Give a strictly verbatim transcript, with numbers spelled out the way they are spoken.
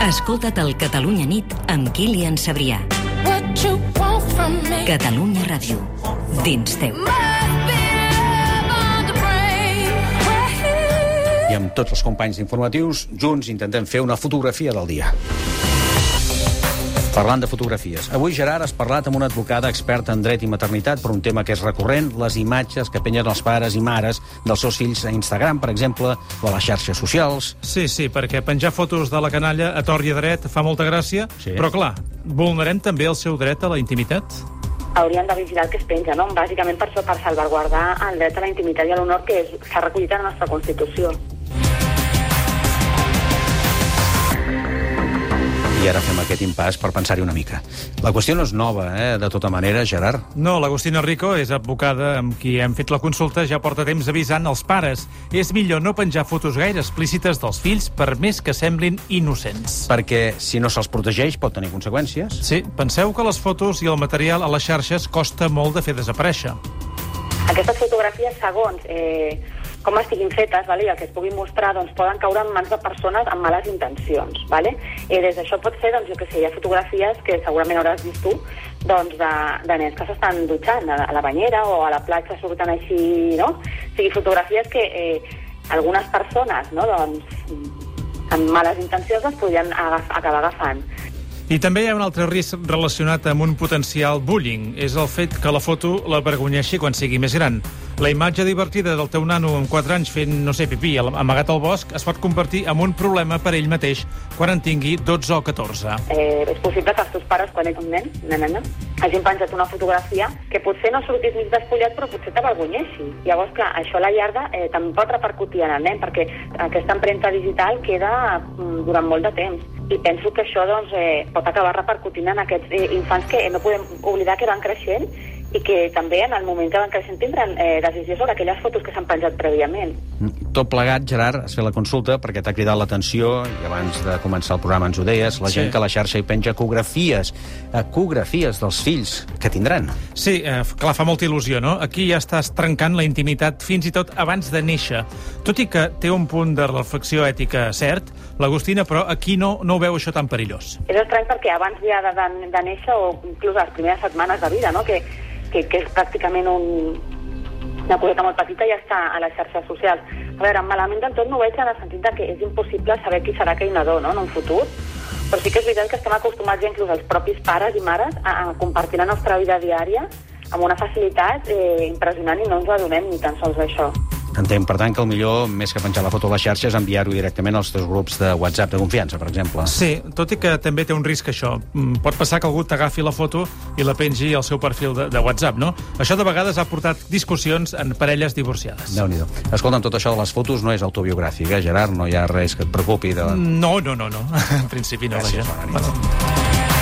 Escolta't el Catalunya Nit amb Kilian Sabrià. Catalunya Ràdio. Dins teu. I amb tots els companys informatius, junts intentem fer una fotografia del dia. Parlant de fotografies. Avui, Gerard, has parlat amb una advocada experta en dret i maternitat per un tema que és recurrent, les imatges que pengen els pares i mares dels seus fills a Instagram, per exemple, o a les xarxes socials. Sí, sí, perquè penjar fotos de la canalla a tort i a dret fa molta gràcia, sí. Però, clar, vulnerem també el seu dret a la intimitat? Haurien de vigilar el que es penja, no? Bàsicament per això, per salvaguardar el dret a la intimitat i a l'honor que s'ha recollit a la nostra Constitució. I ara fem aquest impàs per pensar-hi una mica. La qüestió no és nova, eh, de tota manera, Gerard. No, l'Agustina Rico és advocada amb qui hem fet la consulta, ja porta temps avisant els pares. És millor no penjar fotos gaire explícites dels fills per més que semblin innocents. Perquè si no se'ls protegeix pot tenir conseqüències. Sí, penseu que les fotos i el material a les xarxes costa molt de fer desaparèixer. Aquestes fotografies, segons eh, com estiguin fetes, vale? I el que es pugui mostrar, doncs, poden caure en mans de persones amb males intencions. Vale? I des d'això pot ser, doncs, jo que sé, hi ha fotografies que segurament hauràs vist tu, doncs, de, de nens que s'estan dutxant a la banyera o a la platja surten així, no? O sigui, fotografies que eh, algunes persones, no?, doncs, amb males intencions les podrien agaf- acabar agafant. I també hi ha un altre risc relacionat amb un potencial bullying. És el fet que la foto l'avergonyeixi quan sigui més gran. La imatge divertida del teu nano amb quatre anys fent, no sé, pipí amagat al bosc es pot convertir en un problema per ell mateix quan en tingui dotze o catorze. Eh, és possible que els teus pares, quan ets un nen, una nena, hagin penjat una fotografia que potser no sortís mig despullat, però potser t'avergonyeixi. Llavors, clar, això a la llarga eh, també pot repercutir en el nen, perquè aquesta empremta digital queda mm, durant molt de temps. I penso que això doncs, eh, pot acabar repercutint en aquests eh, infants que eh, no podem oblidar que van creixent i que també en el moment que van creixent tindran eh, decisió sobre aquelles fotos que s'han penjat prèviament. Tot plegat, Gerard, has fet la consulta perquè t'ha cridat l'atenció, i abans de començar el programa ens ho deies, la sí. gent que a la xarxa hi penja ecografies, ecografies dels fills que tindran. Sí, eh, clar, fa molta il·lusió, no? Aquí ja estàs trencant la intimitat fins i tot abans de néixer. Tot i que té un punt de reflexió ètica cert, l'Agustina, però aquí no, no ho veu això tan perillós. És estrany perquè abans ja de, de, de néixer o inclús les primeres setmanes de vida, no?, que Que, que és pràcticament un, una coseta molt petita i ja està a les xarxes socials. A veure, malament del tot no ho veig en el sentit de que és impossible saber qui serà aquell nadó, no?, en un futur, però sí que és veritat que estem acostumats ja inclús els propis pares i mares a, a compartir la nostra vida diària amb una facilitat eh, impressionant i no ens adonem ni tan sols d'això. Entenc, per tant, que el millor, més que penjar la foto a les xarxes, és enviar-ho directament als teus grups de WhatsApp de confiança, per exemple. Sí, tot i que també té un risc, això. Pot passar que algú t'agafi la foto i la pengi al seu perfil de, de WhatsApp, no? Això de vegades ha portat discussions en parelles divorciades. Déu-n'hi-do. Escolta'm, tot això de les fotos no és autobiogràfic, eh, Gerard? No hi ha res que et preocupi de... No, no, no, no. En principi no. Gràcies, bona nit. Bueno.